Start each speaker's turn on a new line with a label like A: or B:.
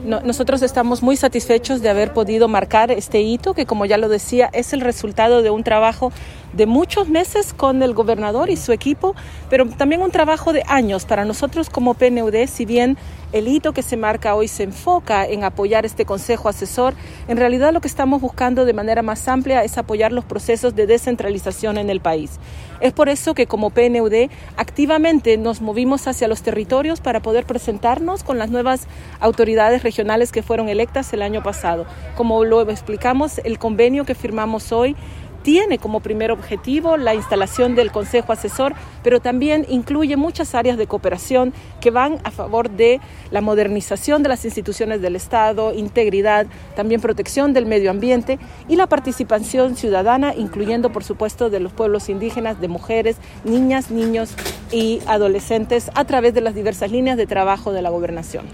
A: Nosotros estamos muy satisfechos de haber podido marcar este hito, que como ya lo decía, es el resultado de un trabajo de muchos meses con el gobernador y su equipo, pero también un trabajo de años para nosotros como PNUD. Si bien el hito que se marca hoy se enfoca en apoyar este consejo asesor, en realidad lo que estamos buscando de manera más amplia es apoyar los procesos de descentralización en el país. Es por eso que como PNUD activamente nos movimos hacia los territorios para poder presentarnos con las nuevas autoridades regionales que fueron electas el año pasado. Como lo explicamos, el convenio que firmamos hoy tiene como primer objetivo la instalación del Consejo Asesor, pero también incluye muchas áreas de cooperación que van a favor de la modernización de las instituciones del Estado, integridad, también protección del medio ambiente y la participación ciudadana, incluyendo, por supuesto, de los pueblos indígenas, de mujeres, niñas, niños y adolescentes a través de las diversas líneas de trabajo de la gobernación.